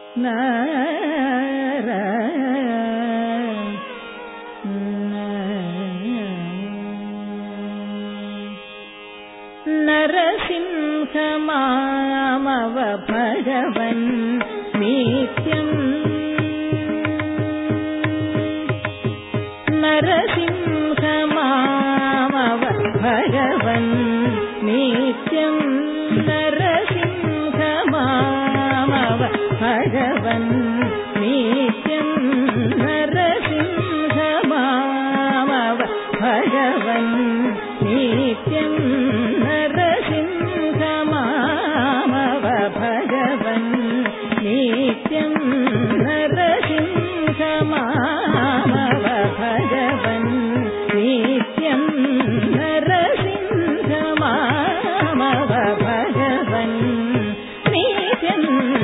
నరసింహమామవ భగవన్ నిత్యం నరసింహమామవ భగవన్ నిత్యం నరసింహమామవ భగవన్ నిత్యం నరసింహమామవ భగవన్ నిత్యం నరసింహమామవ భగవన్ నిత్యం నరసింహమామవ భగవన్ నిత్యం నరసింహమామవ భగవన్ నిత్యం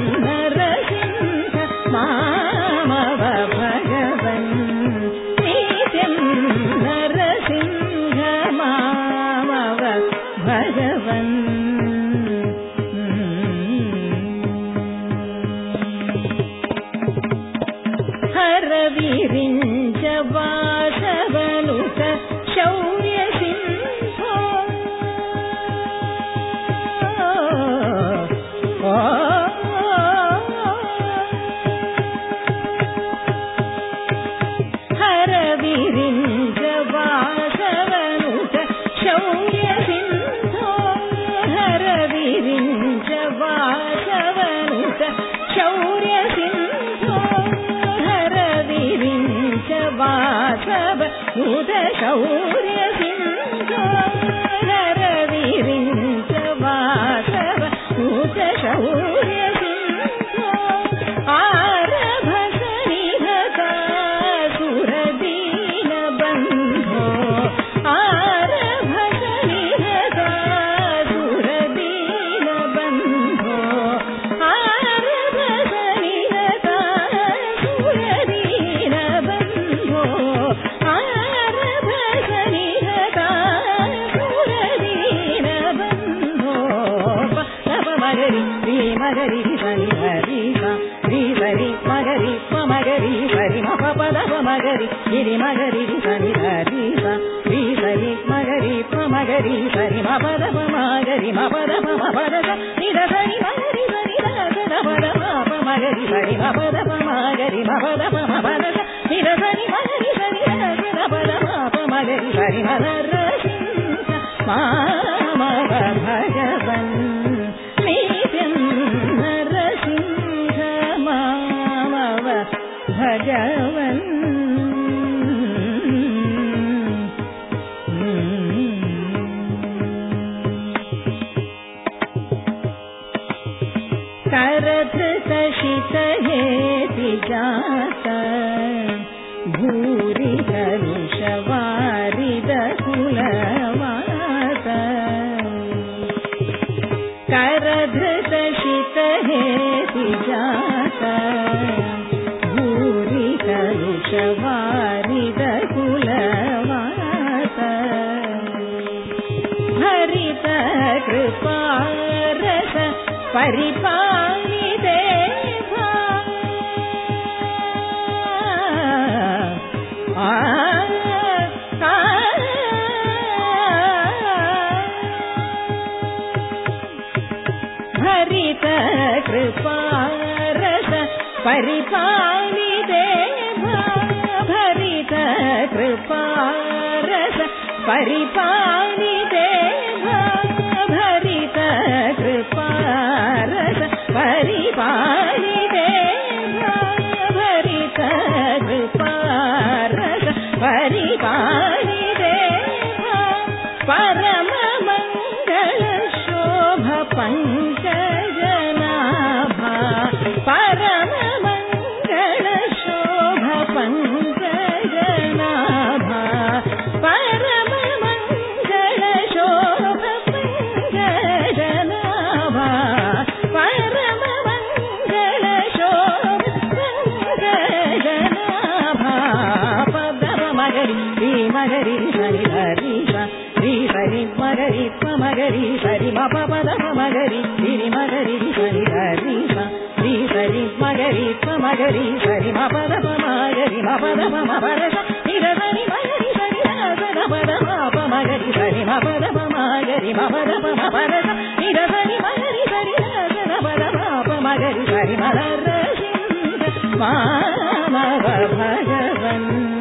నరసింహమామవ భగవన్ నిత్యం నరసింహమామవ భగవన్ హరవిరించ వాసవనుత శౌర్య సింహో హరవిరించ వాసవనుత శౌర్య సింహో హరవిరించ వాసవనుత శౌర్య సింహో హరవిరించ వాసవనుత శౌర్య సింహో హరవిరించ వాసవనుత శౌర్య సింహో ఆరభస నిహతాసురదీన బంధో ఆరభస నిహతాసురదీన బంధో ఆరభస నిహతాసురదీన బంధో ఆరభస నిహతాసురదీన బంధో పవ మగరి శ్రీ మగరి సని హరి శ్రీ సరి మగరి మగరి సరి మ పద మగరి గిరి మగరి సని హరి శ్రీ సరి మగరి మగరి సరి మ పద మగరి మ పద నిద సరి మగరి సరి ద పద మగరి సరి మ పద మగరి మ పద నిద సరి మగరి సరి ద పద మగరి సరి మ నరసింహ మామవ భగవన్ నిత్యం నరసింహ మామవ భగవన్ करधृतशितहेति जात भूरि कलुषवारिदकुलवास करधृतशितहेति जात भूरि कलुषवारिदकुलवास हरित कृपारस परिपालिते हरित कृपारस परिपालिते भरित कृपारस परिपालिते भरित कृपारस परिपालिते भरित कृपारस परिपालिते परम मंगल शोभ पंकजनाभा परम मंगल शोभ पंकजनाभा परम मंगल మగరి సరి మ పద ప మగరి మ పద ప మ పద నిరసని మగరి సరి సద పద ప మగరి సరి మ పద ప మగరి మ పద ప మ పద నిరసని మగరి సరి సద పద ప మగరి సరి మ రసింద మామ భగవన్